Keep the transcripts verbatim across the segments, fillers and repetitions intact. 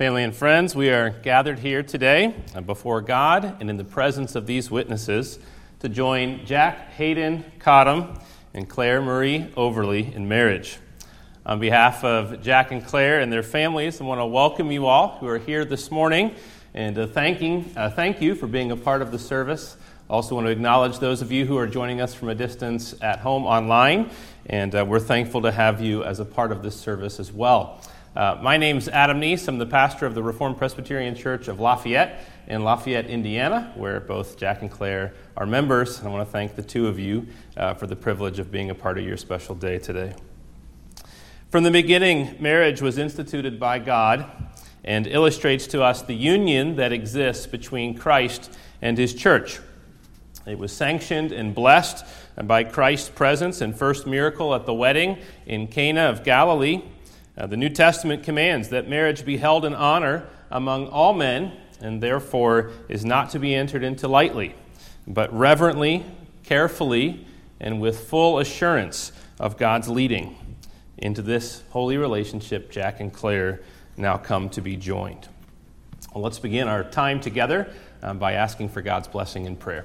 Family and friends, we are gathered here today before God and in the presence of these witnesses to join Jack Hayden Cottom and Claire Marie Overly in marriage. On behalf of Jack and Claire and their families, I want to welcome you all who are here this morning and uh, thanking, uh, thank you for being a part of the service. I also want to acknowledge those of you who are joining us from a distance at home online, and uh, we're thankful to have you as a part of this service as well. Uh, my name's Adam Neese. I'm the pastor of the Reformed Presbyterian Church of Lafayette in Lafayette, Indiana, where both Jack and Claire are members. And I want to thank the two of you uh, for the privilege of being a part of your special day today. From the beginning, marriage was instituted by God and illustrates to us the union that exists between Christ and His church. It was sanctioned and blessed by Christ's presence and first miracle at the wedding in Cana of Galilee. Uh, the New Testament commands that marriage be held in honor among all men, and therefore is not to be entered into lightly, but reverently, carefully, and with full assurance of God's leading. Into this holy relationship, Jack and Claire now come to be joined. Well, let's begin our time together um, by asking for God's blessing in prayer.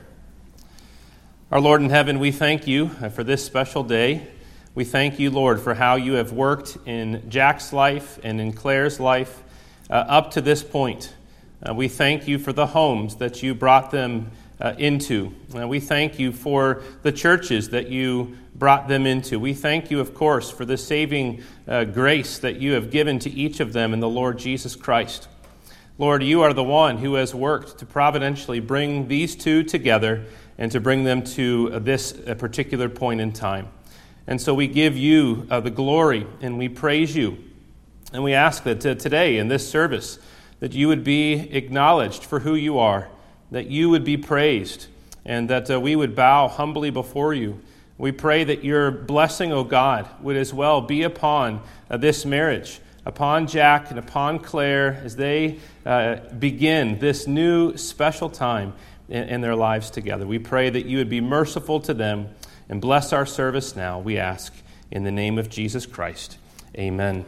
Our Lord in heaven, we thank you for this special day. We thank you, Lord, for how you have worked in Jack's life and in Claire's life uh, up to this point. Uh, we thank you for the homes that you brought them uh, into. Uh, we thank you for the churches that you brought them into. We thank you, of course, for the saving uh, grace that you have given to each of them in the Lord Jesus Christ. Lord, you are the one who has worked to providentially bring these two together and to bring them to uh, this uh, particular point in time. And so we give you uh, the glory, and we praise you. And we ask that uh, today in this service that you would be acknowledged for who you are, that you would be praised, and that uh, we would bow humbly before you. We pray that your blessing, O God, would as well be upon uh, this marriage, upon Jack and upon Claire as they uh, begin this new special time in, in their lives together. We pray that you would be merciful to them and bless our service now, we ask, in the name of Jesus Christ. Amen.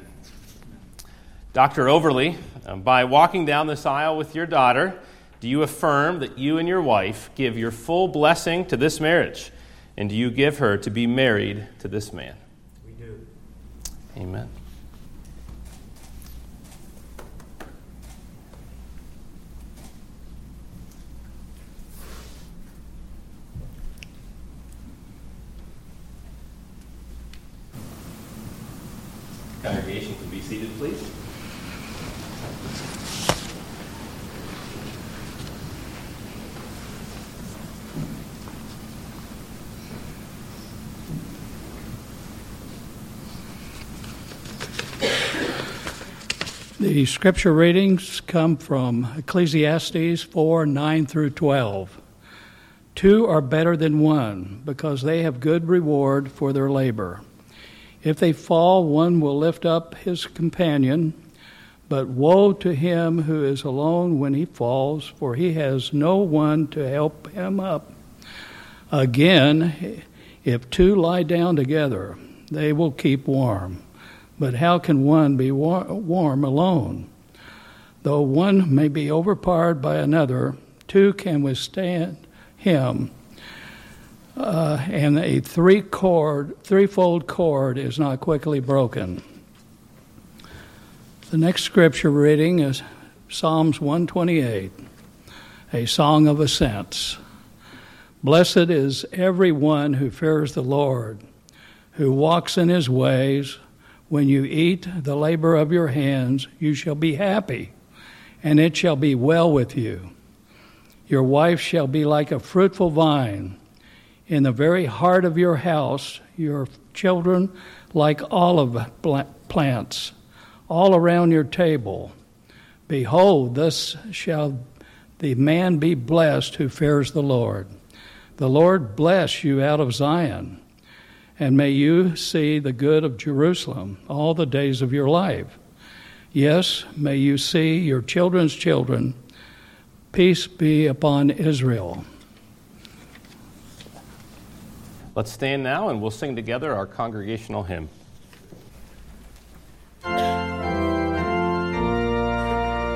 Doctor Overly, by walking down this aisle with your daughter, do you affirm that you and your wife give your full blessing to this marriage? And do you give her to be married to this man? We do. Amen. Congregation can be seated, please. The scripture readings come from Ecclesiastes four, nine through twelve. Two are better than one, because they have good reward for their labor. If they fall, one will lift up his companion, but woe to him who is alone when he falls, for he has no one to help him up. Again, if two lie down together, they will keep warm. But how can one be war- warm alone? Though one may be overpowered by another, two can withstand him. Uh, and a three cord, threefold cord is not quickly broken. The next scripture reading is Psalms one twenty-eight, a song of ascents. Blessed is every one who fears the Lord, who walks in his ways. When you eat the labor of your hands, you shall be happy, and it shall be well with you. Your wife shall be like a fruitful vine in the very heart of your house, your children like olive plants all around your table. Behold, thus shall the man be blessed who fears the Lord. The Lord bless you out of Zion, and may you see the good of Jerusalem all the days of your life. Yes, may you see your children's children. Peace be upon Israel. Let's stand now and we'll sing together our congregational hymn.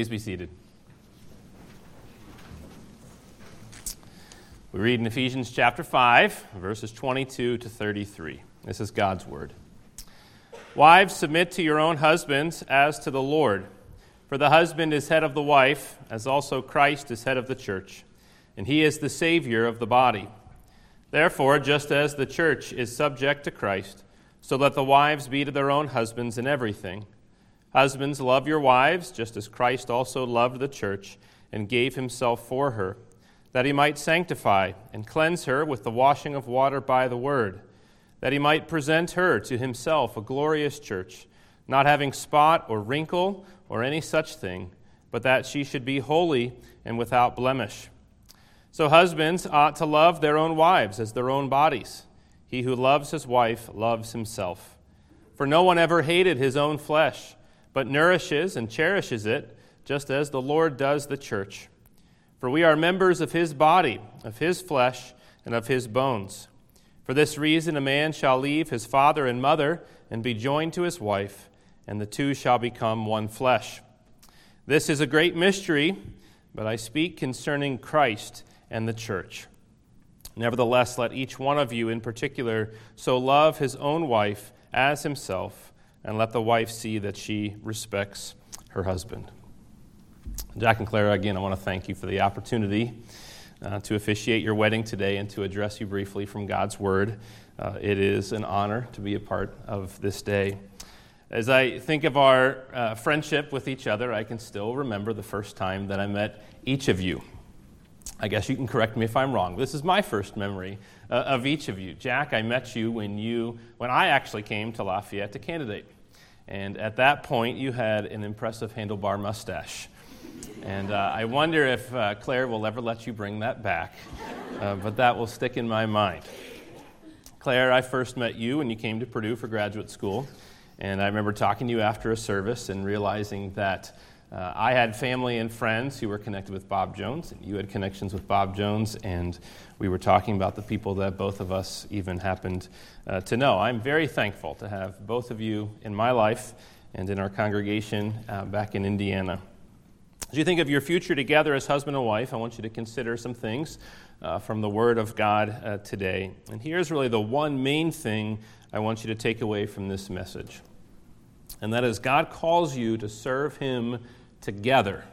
Please be seated. We read in Ephesians chapter five, verses twenty-two to thirty-three. This is God's word. Wives, submit to your own husbands as to the Lord. For the husband is head of the wife, as also Christ is head of the church, and he is the Savior of the body. Therefore, just as the church is subject to Christ, so let the wives be to their own husbands in everything. Husbands, love your wives, just as Christ also loved the church and gave himself for her, that he might sanctify and cleanse her with the washing of water by the word, that he might present her to himself a glorious church, not having spot or wrinkle or any such thing, but that she should be holy and without blemish. So husbands ought to love their own wives as their own bodies. He who loves his wife loves himself. For no one ever hated his own flesh, but nourishes and cherishes it, just as the Lord does the church. For we are members of his body, of his flesh, and of his bones. For this reason a man shall leave his father and mother and be joined to his wife, and the two shall become one flesh. This is a great mystery, but I speak concerning Christ and the church. Nevertheless, let each one of you in particular so love his own wife as himself, and let the wife see that she respects her husband. Jack and Clara, again, I want to thank you for the opportunity uh, to officiate your wedding today and to address you briefly from God's Word. Uh, it is an honor to be a part of this day. As I think of our uh, friendship with each other, I can still remember the first time that I met each of you. I guess you can correct me if I'm wrong. This is my first memory uh, of each of you. Jack, I met you when you when I actually came to Lafayette to candidate. And at that point, you had an impressive handlebar mustache. And uh, I wonder if uh, Claire will ever let you bring that back, uh, but that will stick in my mind. Claire, I first met you when you came to Purdue for graduate school, and I remember talking to you after a service and realizing that uh, I had family and friends who were connected with Bob Jones, and you had connections with Bob Jones, and we were talking about the people that both of us even happened uh, to know. I'm very thankful to have both of you in my life and in our congregation uh, back in Indiana. As you think of your future together as husband and wife, I want you to consider some things uh, from the Word of God uh, today. And here's really the one main thing I want you to take away from this message. And that is God calls you to serve Him together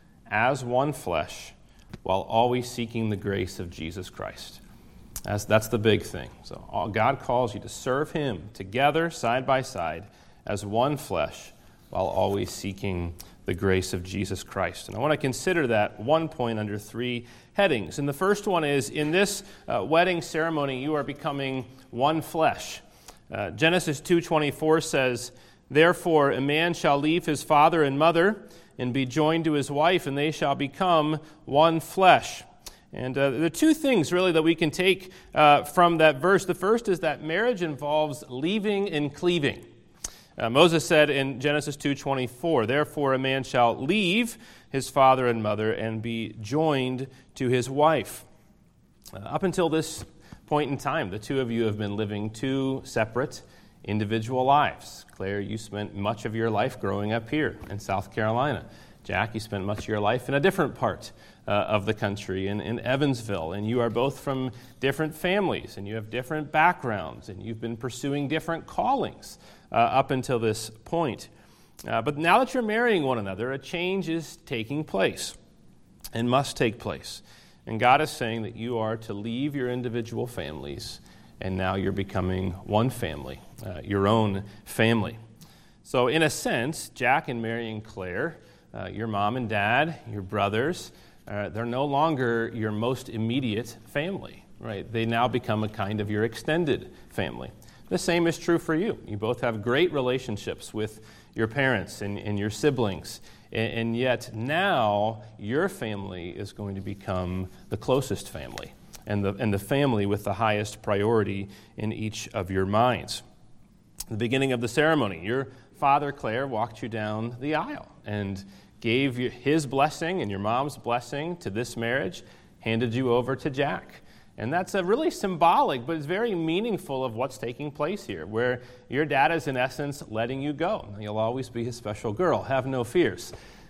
as one flesh while always seeking the grace of Jesus Christ. That's, that's the big thing. So all, God calls you to serve Him together, side by side, as one flesh while always seeking the grace of Jesus Christ. And I want to consider that one point under three headings. And the first one is, in this uh, wedding ceremony, you are becoming one flesh. Uh, Genesis two twenty-four says, "Therefore a man shall leave his father and mother and be joined to his wife, and they shall become one flesh." And uh, there are two things really that we can take uh, from that verse. The first is that marriage involves leaving and cleaving. Uh, Moses said in Genesis two twenty-four, "Therefore a man shall leave his father and mother and be joined to his wife." Uh, up until this point in time, the two of you have been living two separate individual lives. Claire, you spent much of your life growing up here in South Carolina. Jack, you spent much of your life in a different part uh, of the country, in, in Evansville, and you are both from different families, and you have different backgrounds, and you've been pursuing different callings uh, up until this point. Uh, but now that you're marrying one another, a change is taking place and must take place. And God is saying that you are to leave your individual families, and now you're becoming one family, uh, your own family. So in a sense, Jack and Mary and Claire, Uh, your mom and dad, your brothers, uh, they're no longer your most immediate family, right? They now become a kind of your extended family. The same is true for you. You both have great relationships with your parents and, and your siblings, and, and yet now your family is going to become the closest family and the, and the family with the highest priority in each of your minds. At the beginning of the ceremony, your father, Claire, walked you down the aisle and gave you his blessing and your mom's blessing to this marriage, handed you over to Jack. And that's a really symbolic, but it's very meaningful of what's taking place here, where your dad is in essence letting you go. You'll always be his special girl, have no fears.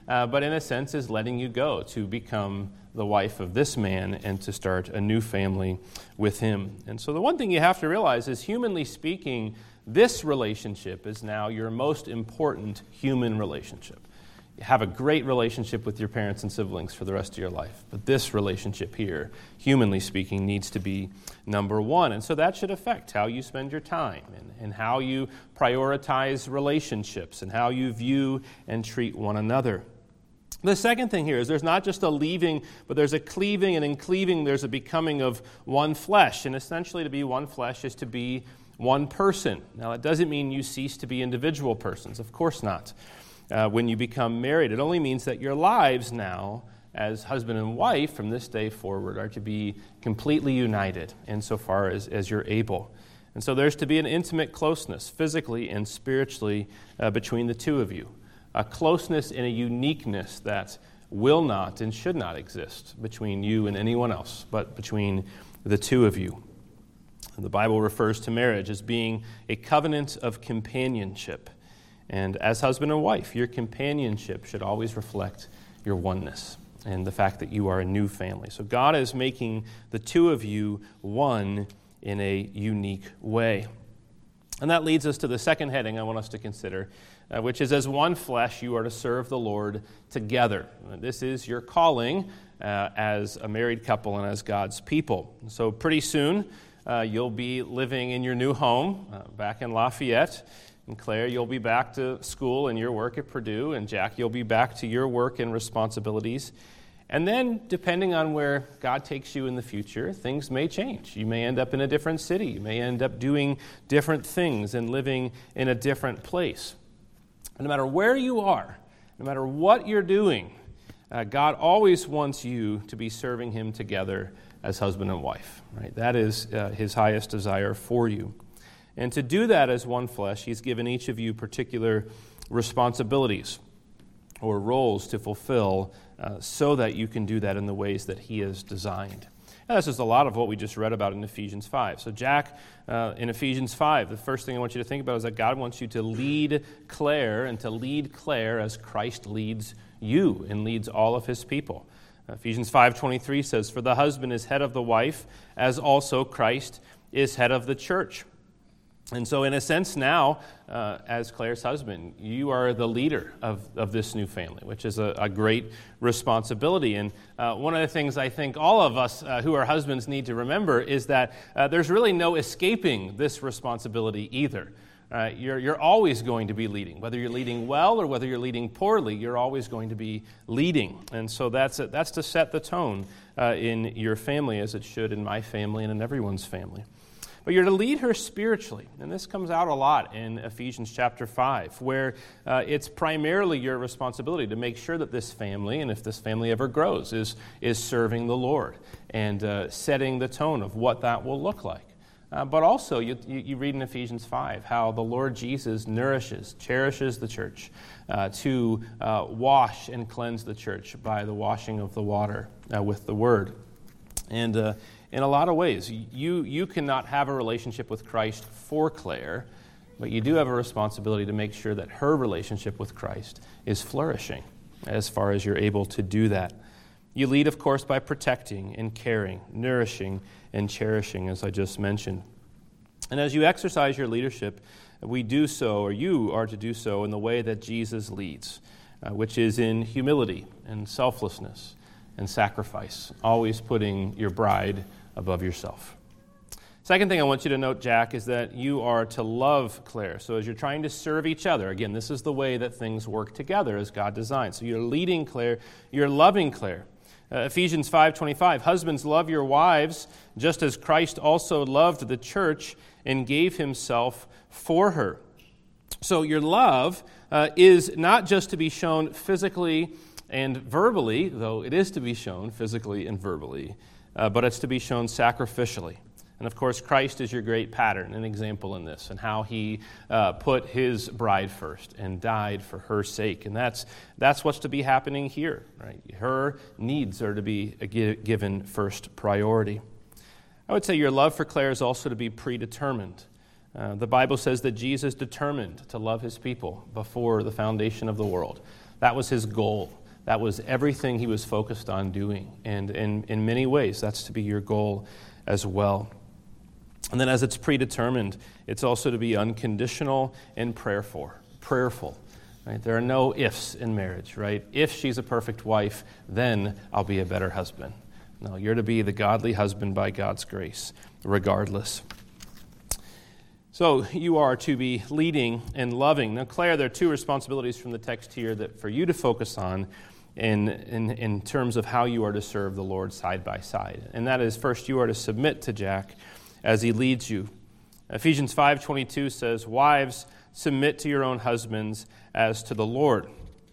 uh, but in a sense is letting you go to become the wife of this man and to start a new family with him. And so the one thing you have to realize is, humanly speaking, this relationship is now your most important human relationship. You have a great relationship with your parents and siblings for the rest of your life, but this relationship here, humanly speaking, needs to be number one. And so that should affect how you spend your time and, and how you prioritize relationships and how you view and treat one another. The second thing here is there's not just a leaving, but there's a cleaving, and in cleaving there's a becoming of one flesh. And essentially to be one flesh is to be one person. Now, it doesn't mean you cease to be individual persons. Of course not. Uh, when you become married, it only means that your lives now, as husband and wife, from this day forward, are to be completely united insofar as, as you're able. And so there's to be an intimate closeness, physically and spiritually, uh, between the two of you. A closeness and a uniqueness that will not and should not exist between you and anyone else, but between the two of you. And the Bible refers to marriage as being a covenant of companionship. And as husband and wife, your companionship should always reflect your oneness and the fact that you are a new family. So God is making the two of you one in a unique way. And that leads us to the second heading I want us to consider, uh, which is, as one flesh, you are to serve the Lord together. This is your calling uh, as a married couple and as God's people. So pretty soon, uh, you'll be living in your new home uh, back in Lafayette. And Claire, you'll be back to school and your work at Purdue. And Jack, you'll be back to your work and responsibilities. And then, depending on where God takes you in the future, things may change. You may end up in a different city. You may end up doing different things and living in a different place. And no matter where you are, no matter what you're doing, uh, God always wants you to be serving Him together as husband and wife. Right? That is uh, His highest desire for you. And to do that as one flesh, He's given each of you particular responsibilities or roles to fulfill uh, so that you can do that in the ways that He has designed. And this is a lot of what we just read about in Ephesians five. So Jack, uh, in Ephesians five, the first thing I want you to think about is that God wants you to lead Claire and to lead Claire as Christ leads you and leads all of His people. Ephesians five twenty-three says, "For the husband is head of the wife, as also Christ is head of the church." And so in a sense now, uh, as Claire's husband, you are the leader of, of this new family, which is a, a great responsibility. And uh, one of the things I think all of us uh, who are husbands need to remember is that uh, there's really no escaping this responsibility either. Uh, you're, you're always going to be leading. Whether you're leading well or whether you're leading poorly, you're always going to be leading. And so that's a, that's to set the tone uh, in your family, as it should in my family and in everyone's family. But you're to lead her spiritually, and this comes out a lot in Ephesians chapter five, where uh, it's primarily your responsibility to make sure that this family, and if this family ever grows, is, is serving the Lord and uh, setting the tone of what that will look like. Uh, but also, you, you, you read in Ephesians five how the Lord Jesus nourishes, cherishes the church uh, to uh, wash and cleanse the church by the washing of the water uh, with the Word. And uh, in a lot of ways, you, you cannot have a relationship with Christ for Claire, but you do have a responsibility to make sure that her relationship with Christ is flourishing as far as you're able to do that. You lead, of course, by protecting and caring, nourishing and cherishing, as I just mentioned. And as you exercise your leadership, we do so, or you are to do so, in the way that Jesus leads, uh, which is in humility and selflessness and sacrifice, always putting your bride above yourself. Second thing I want you to note, Jack, is that you are to love Claire. So as you're trying to serve each other, again, this is the way that things work together as God designed. So you're leading Claire, you're loving Claire. Uh, Ephesians five twenty-five, "Husbands, love your wives, just as Christ also loved the church and gave himself for her." So your love uh, is not just to be shown physically and verbally, though it is to be shown physically and verbally, uh, but it's to be shown sacrificially. And of course, Christ is your great pattern and example in this, and how He uh, put His bride first and died for her sake. And that's that's what's to be happening here, right? Her needs are to be given first priority. I would say your love for Claire is also to be predetermined. Uh, the Bible says that Jesus determined to love His people before the foundation of the world. That was his goal. That was everything he was focused on doing. And in, in many ways, that's to be your goal as well. And then as it's predetermined, it's also to be unconditional and prayerful. Prayerful. Right? There are no ifs in marriage, right? If she's a perfect wife, then I'll be a better husband. No, you're to be the godly husband by God's grace, regardless. So you are to be leading and loving. Now, Claire, there are two responsibilities from the text here that for you to focus on in, in, in terms of how you are to serve the Lord side by side. And that is, first, you are to submit to Jack as he leads you. Ephesians five twenty-two says, "Wives, submit to your own husbands as to the Lord."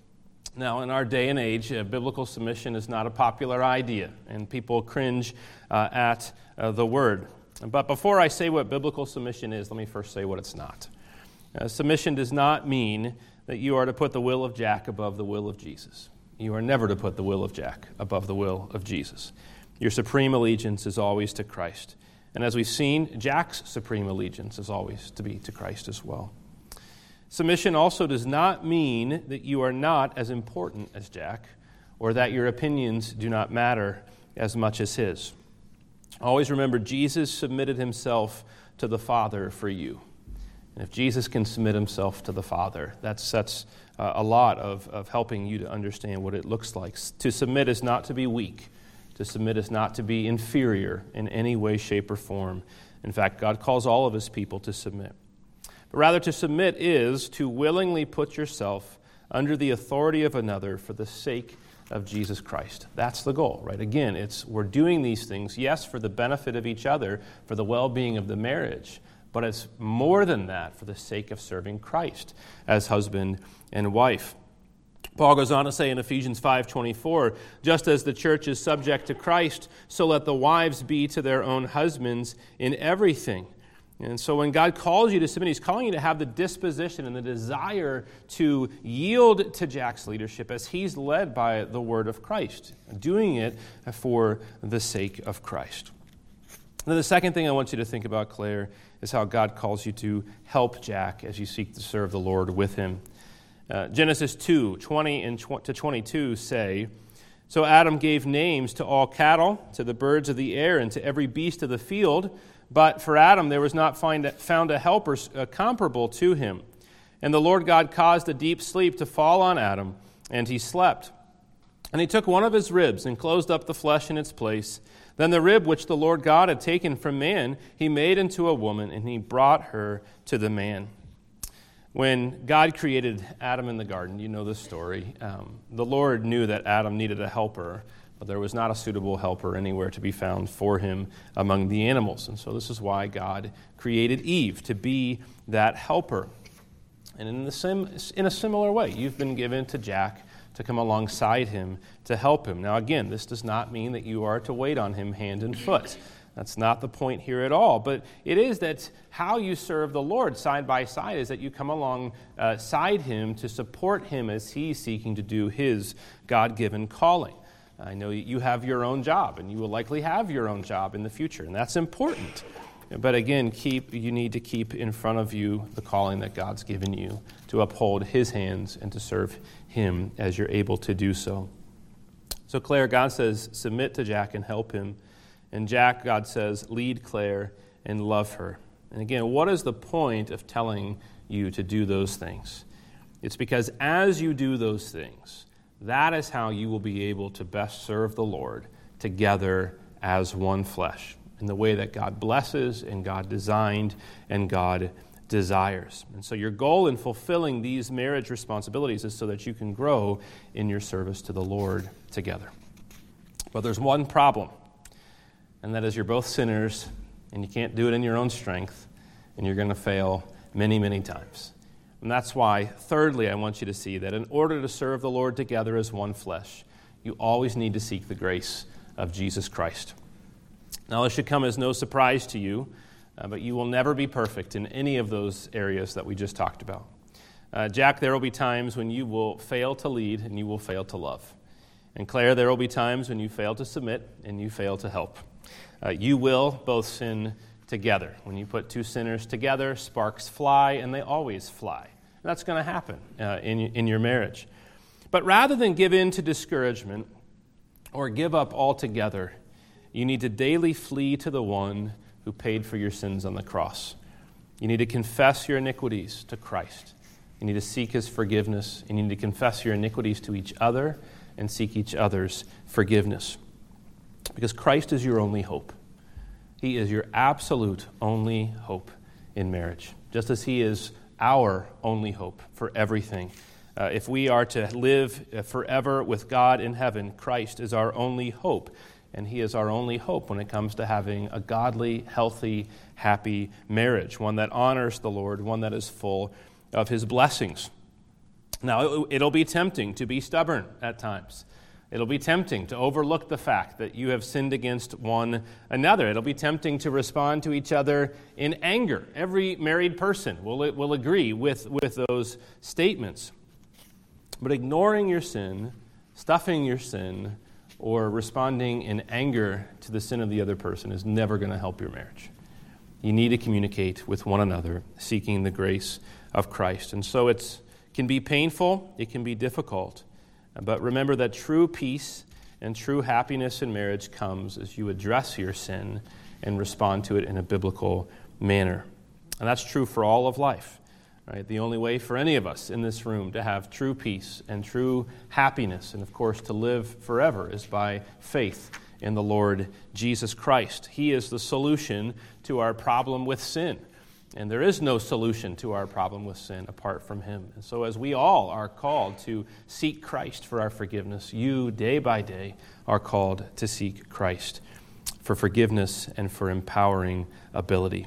Now, in our day and age, uh, biblical submission is not a popular idea, and people cringe uh, at uh, the word. But before I say what biblical submission is, let me first say what it's not. Uh, submission does not mean that you are to put the will of Jack above the will of Jesus. You are never to put the will of Jack above the will of Jesus. Your supreme allegiance is always to Christ. And as we've seen, Jack's supreme allegiance is always to be to Christ as well. Submission also does not mean that you are not as important as Jack, or that your opinions do not matter as much as his. Always remember, Jesus submitted himself to the Father for you. And if Jesus can submit himself to the Father, that's, that's uh, a lot of, of helping you to understand what it looks like. To submit is not to be weak. To submit is not to be inferior in any way, shape, or form. In fact, God calls all of his people to submit. But rather, to submit is to willingly put yourself under the authority of another for the sake of Jesus Christ. That's the goal, right? Again, it's we're doing these things, yes, for the benefit of each other, for the well-being of the marriage, but it's more than that for the sake of serving Christ as husband and wife. Paul goes on to say in Ephesians five twenty-four, "Just as the church is subject to Christ, so let the wives be to their own husbands in everything." And so when God calls you to submit, he's calling you to have the disposition and the desire to yield to Jack's leadership as he's led by the word of Christ, doing it for the sake of Christ. Then the second thing I want you to think about, Claire, is how God calls you to help Jack as you seek to serve the Lord with him. Uh, Genesis two, twenty and to twenty-two say, "So Adam gave names to all cattle, to the birds of the air, and to every beast of the field. But for Adam there was not find, found a helper uh, comparable to him. And the Lord God caused a deep sleep to fall on Adam, and he slept. And he took one of his ribs and closed up the flesh in its place. Then the rib which the Lord God had taken from man, he made into a woman, and he brought her to the man." When God created Adam in the garden, you know the story, um, the Lord knew that Adam needed a helper, but there was not a suitable helper anywhere to be found for him among the animals. And so this is why God created Eve, to be that helper. And in, the sim, in a similar way, you've been given to Jack to come alongside him, to help him. Now again, this does not mean that you are to wait on him hand and foot. That's not the point here at all. But it is that how you serve the Lord side by side is that you come alongside him to support him as he's seeking to do his God-given calling. I know you have your own job, and you will likely have your own job in the future, and that's important. But again, keep you need to keep in front of you the calling that God's given you to uphold his hands and to serve him as you're able to do so. So Claire, God says, submit to Jack and help him. And Jack, God says, lead Claire and love her. And again, what is the point of telling you to do those things? It's because as you do those things, that is how you will be able to best serve the Lord together as one flesh, in the way that God blesses and God designed and God desires. And so your goal in fulfilling these marriage responsibilities is so that you can grow in your service to the Lord together. But there's one problem. And that is you're both sinners, and you can't do it in your own strength, and you're going to fail many, many times. And that's why, thirdly, I want you to see that in order to serve the Lord together as one flesh, you always need to seek the grace of Jesus Christ. Now, this should come as no surprise to you, uh, but you will never be perfect in any of those areas that we just talked about. Uh, Jack, there will be times when you will fail to lead and you will fail to love. And Claire, there will be times when you fail to submit and you fail to help. Uh, you will both sin together. When you put two sinners together, sparks fly, and they always fly. And that's going to happen uh, in, in your marriage. But rather than give in to discouragement or give up altogether, you need to daily flee to the one who paid for your sins on the cross. You need to confess your iniquities to Christ. You need to seek his forgiveness. You need to confess your iniquities to each other and seek each other's forgiveness. Because Christ is your only hope. He is your absolute only hope in marriage, just as he is our only hope for everything. Uh, if we are to live forever with God in heaven, Christ is our only hope. And he is our only hope when it comes to having a godly, healthy, happy marriage, one that honors the Lord, one that is full of his blessings. Now, it'll be tempting to be stubborn at times. It'll be tempting to overlook the fact that you have sinned against one another. It'll be tempting to respond to each other in anger. Every married person will, will agree with, with those statements. But ignoring your sin, stuffing your sin, or responding in anger to the sin of the other person is never going to help your marriage. You need to communicate with one another, seeking the grace of Christ. And so it can be painful, it can be difficult, but remember that true peace and true happiness in marriage comes as you address your sin and respond to it in a biblical manner. And that's true for all of life. Right? The only way for any of us in this room to have true peace and true happiness, and of course to live forever, is by faith in the Lord Jesus Christ. He is the solution to our problem with sin. And there is no solution to our problem with sin apart from him. And so as we all are called to seek Christ for our forgiveness, you, day by day, are called to seek Christ for forgiveness and for empowering ability.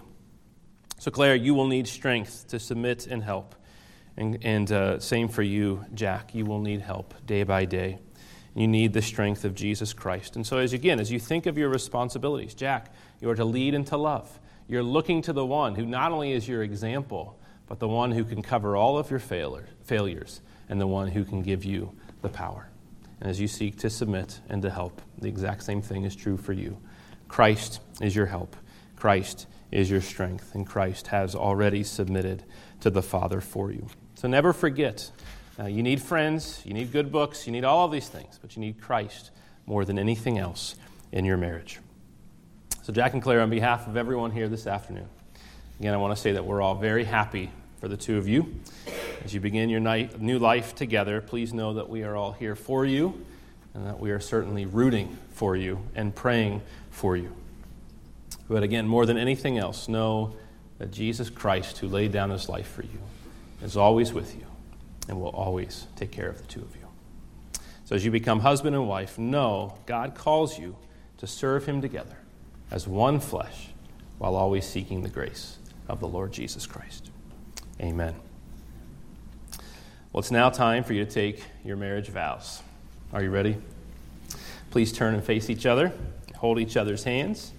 So, Claire, you will need strength to submit and help. And, and uh, same for you, Jack. You will need help day by day. You need the strength of Jesus Christ. And so, as again, as you think of your responsibilities, Jack, you are to lead and to love. You're looking to the one who not only is your example, but the one who can cover all of your failure, failures and the one who can give you the power. And as you seek to submit and to help, the exact same thing is true for you. Christ is your help. Christ is your strength, and Christ has already submitted to the Father for you. So never forget, uh, you need friends, you need good books, you need all of these things, but you need Christ more than anything else in your marriage. So Jack and Claire, on behalf of everyone here this afternoon, again, I want to say that we're all very happy for the two of you. As you begin your night, new life together, please know that we are all here for you, and that we are certainly rooting for you and praying for you. But again, more than anything else, know that Jesus Christ, who laid down his life for you, is always with you and will always take care of the two of you. So as you become husband and wife, know God calls you to serve him together as one flesh while always seeking the grace of the Lord Jesus Christ. Amen. Well, it's now time for you to take your marriage vows. Are you ready? Please turn and face each other. Hold each other's hands.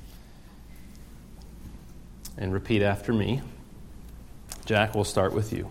And repeat after me. Jack, we'll start with you.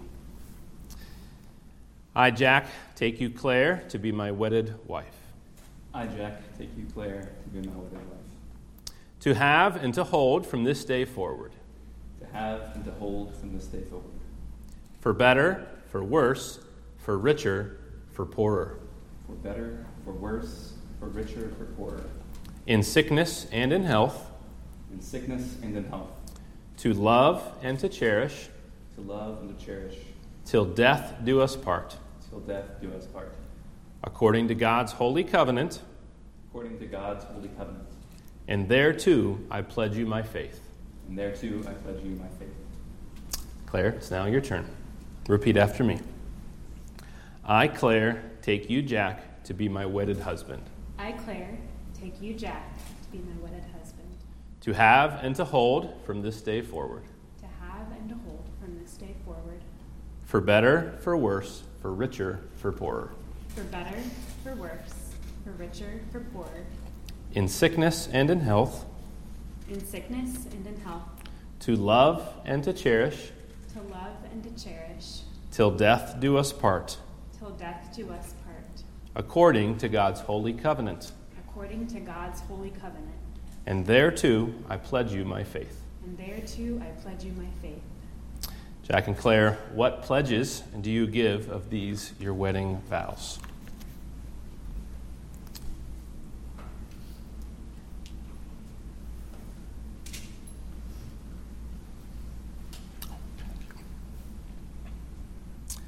I, Jack, take you, Claire, to be my wedded wife. I, Jack, take you, Claire, to be my wedded wife. To have and to hold from this day forward. To have and to hold from this day forward. For better, for worse, for richer, for poorer. For better, for worse, for richer, for poorer. In sickness and in health. In sickness and in health. To love and to cherish. To love and to cherish. Till death do us part. Till death do us part. According to God's holy covenant. According to God's holy covenant. And thereto I pledge you my faith. And thereto I pledge you my faith. Claire, it's now your turn. Repeat after me. I, Claire, take you, Jack, to be my wedded husband. I, Claire, take you, Jack, to be my wedded husband. To have and to hold from this day forward. To have and to hold from this day forward. For better, for worse, for richer, for poorer. For better, for worse, for richer, for poorer. In sickness and in health. In sickness and in health. To love and to cherish. To love and to cherish. Till death do us part. Till death do us part. According to God's holy covenant. According to God's holy covenant. And thereto I pledge you my faith. And thereto I pledge you my faith. Jack and Claire, what pledges do you give of these your wedding vows?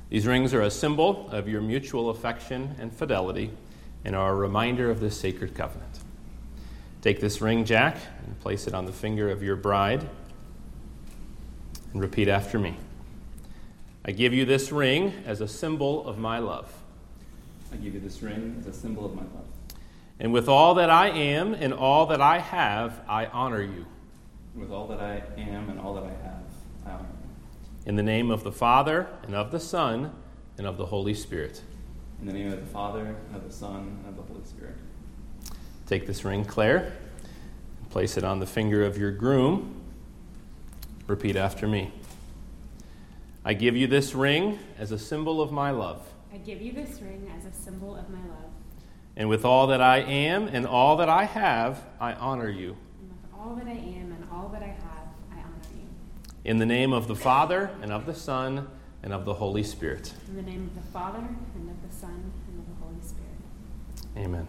These rings are a symbol of your mutual affection and fidelity and are a reminder of this sacred covenant. Take this ring, Jack, and place it on the finger of your bride and repeat after me. I give you this ring as a symbol of my love. I give you this ring as a symbol of my love. And with all that I am and all that I have, I honor you. With all that I am and all that I have, I honor you. In the name of the Father, and of the Son, and of the Holy Spirit. In the name of the Father, and of the Son, and of the Holy Spirit. Take this ring, Claire, and place it on the finger of your groom. Repeat after me. I give you this ring as a symbol of my love. I give you this ring as a symbol of my love. And with all that I am and all that I have, I honor you. And with all that I am and all that I have, I honor you. In the name of the Father, and of the Son, and of the Holy Spirit. In the name of the Father, and of the Son, and of the Holy Spirit. Amen.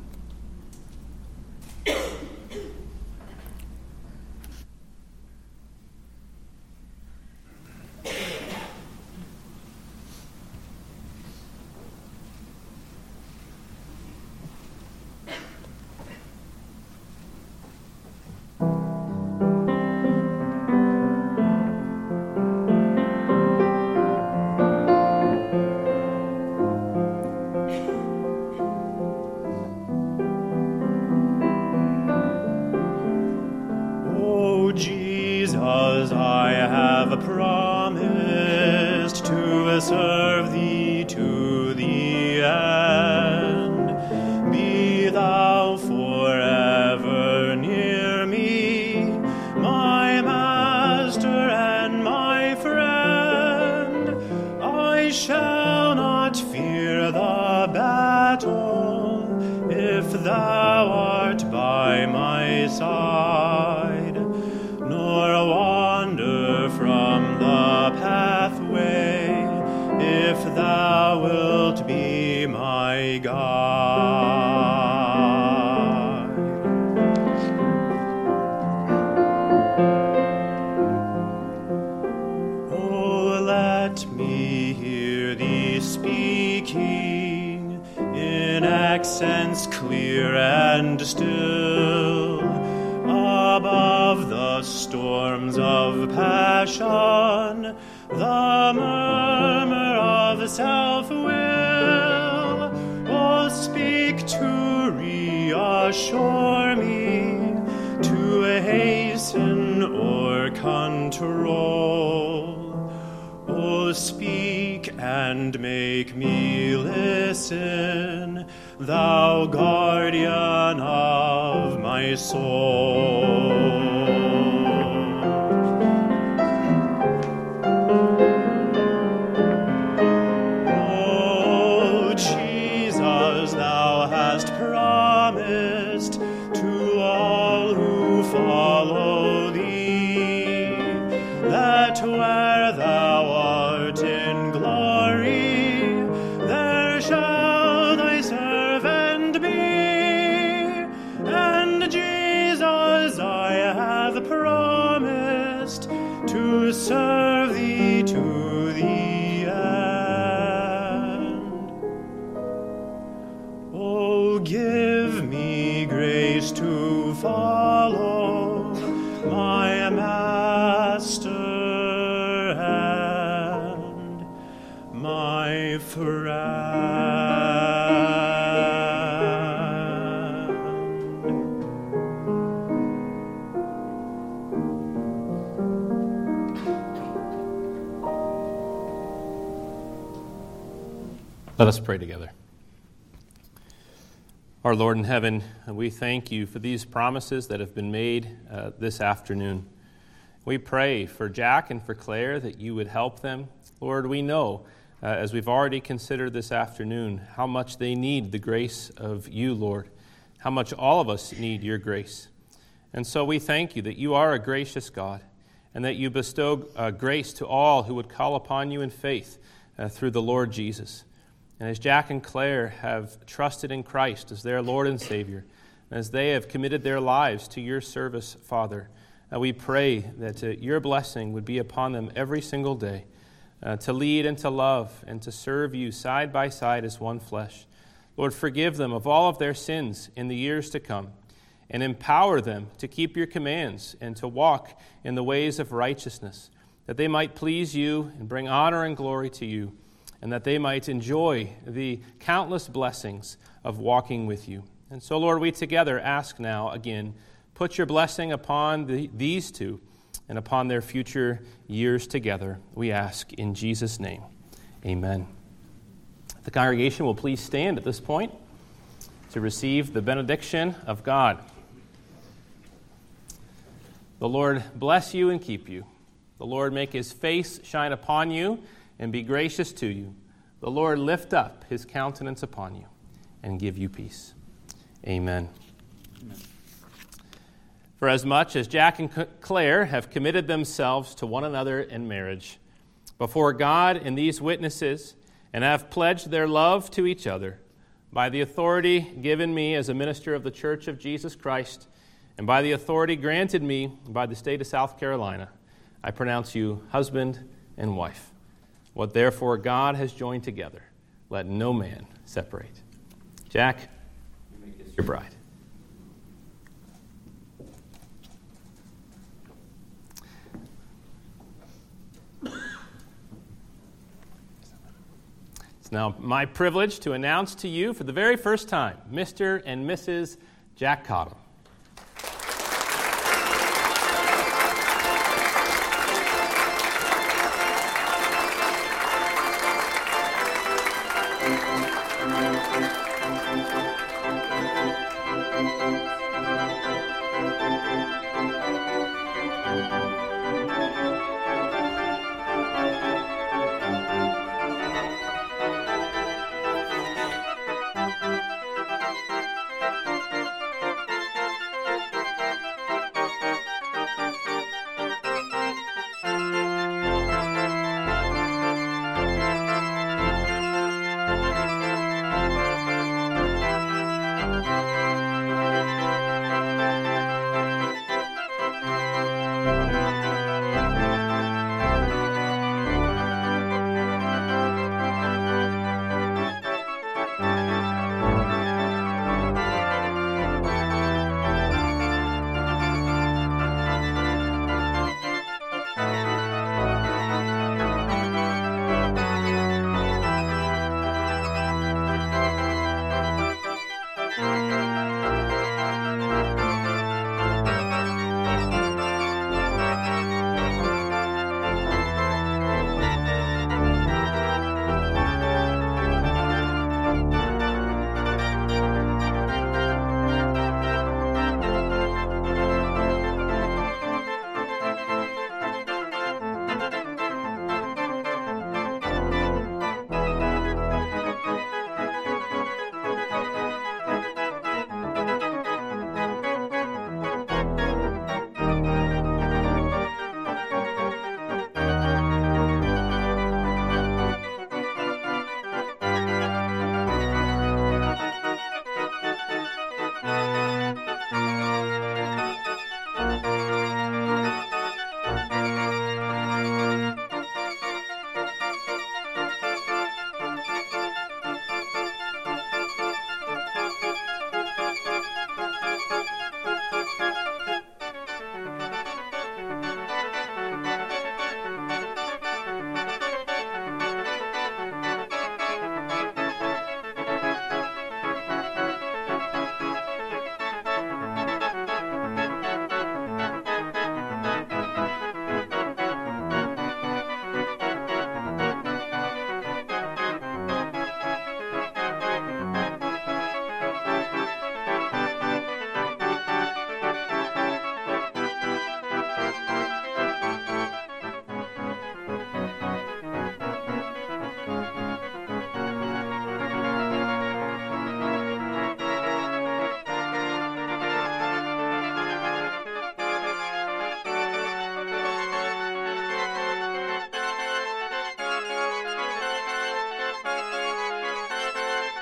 Promised to serve thee to the end. Be thou forever near me, my master and my friend. I shall not fear the battle if thou art by my side, nor wander from the pathway if thou wilt be my guide. Oh, let me hear thee speaking in accents clear and still, above the storms of passion, the murmur of self-will. Oh, speak to reassure me, to hasten or control. Oh, speak and make me listen, thou guardian of my soul. Oh, Jesus, thou hast promised to all who follow thee, that where thou art in glory, there shall thy servant be. And Jesus, I have promised to serve thee to the end. Oh, give me grace to follow my Master and my friend. Let us pray together. Our Lord in heaven, we thank you for these promises that have been made uh, this afternoon. We pray for Jack and for Claire that you would help them. Lord, we know, uh, as we've already considered this afternoon, how much they need the grace of you, Lord, how much all of us need your grace. And so we thank you that you are a gracious God and that you bestow uh, grace to all who would call upon you in faith uh, through the Lord Jesus. And as Jack and Claire have trusted in Christ as their Lord and Savior, and as they have committed their lives to your service, Father, uh, we pray that uh, your blessing would be upon them every single day. uh, to lead and to love and to serve you side by side as one flesh. Lord, forgive them of all of their sins in the years to come, and empower them to keep your commands and to walk in the ways of righteousness, that they might please you and bring honor and glory to you, and that they might enjoy the countless blessings of walking with you. And so, Lord, we together ask now again, put your blessing upon the, these two and upon their future years together. We ask in Jesus' name. Amen. The congregation will please stand at this point to receive the benediction of God. The Lord bless you and keep you. The Lord make his face shine upon you and be gracious to you. The Lord lift up his countenance upon you and give you peace. Amen. Amen. For as much as Jack and Claire have committed themselves to one another in marriage, before God and these witnesses, and have pledged their love to each other, by the authority given me as a minister of the Church of Jesus Christ, and by the authority granted me by the state of South Carolina, I pronounce you husband and wife. What therefore God has joined together, let no man separate. Jack, you may kiss your bride. It's now my privilege to announce to you for the very first time, Mister and Missus Jack Cottom.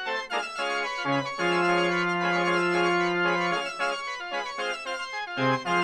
Thank you.